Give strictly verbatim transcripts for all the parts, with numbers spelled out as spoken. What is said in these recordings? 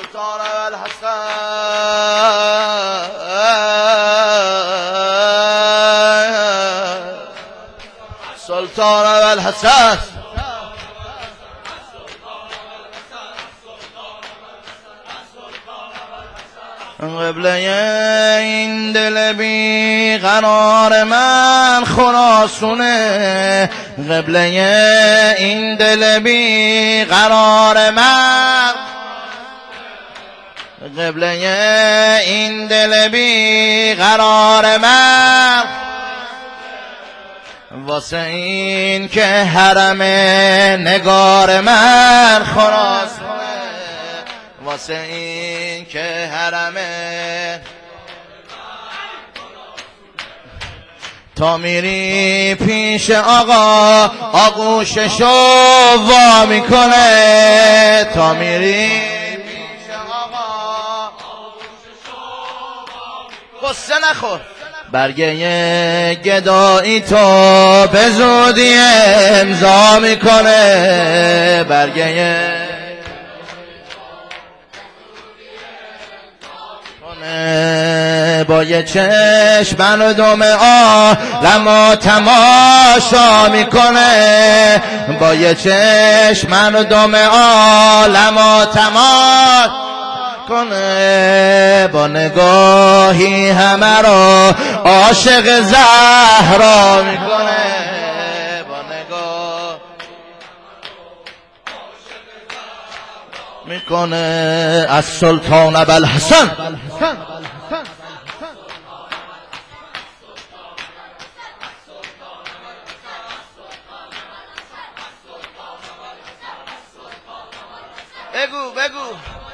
السلطان والحسن السلطان والحسن قبله این دل بی قرار من خراسونه قبله این دل بی قرار من قبله این دل بی قرار من واسه این که حرم نگار من خراسونه واسه این که حرمه تا میری پیش آقا آغوششو وا میکنه تا میری پیش آقا آغوششو وا قصه نخور برگه گدایی تو به زودی امضا میکنه برگه با یه چشم مردم عالمو تماشا میکنه با یه چشم مردم عالمو تماشا کنه با نگاهی همه رو عاشق زهرا میکنه با نگاه میکنه از سلطان ابوالحسن بگو بگو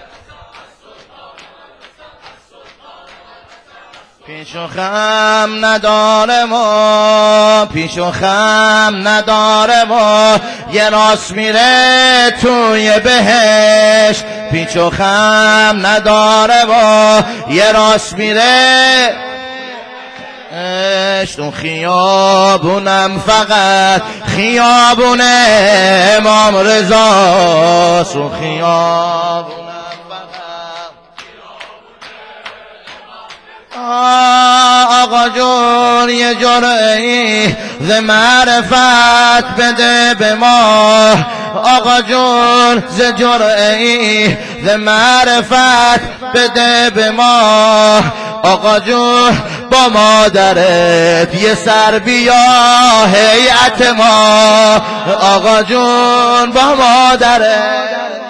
پیش و خم نداره ما پیش و خم نداره ما یه راست میره توی بهش پیش و خم نداره ما یه راست میره تو خیابونم فقط خیابون امام رضا تو خیابونم آقا جون یه جرعی ز معرفت بده به ما آقا جون ز جرعی ز معرفت بده به ما آقا جون با مادرت یه سر بیا هیئت ما آقا جون با مادرت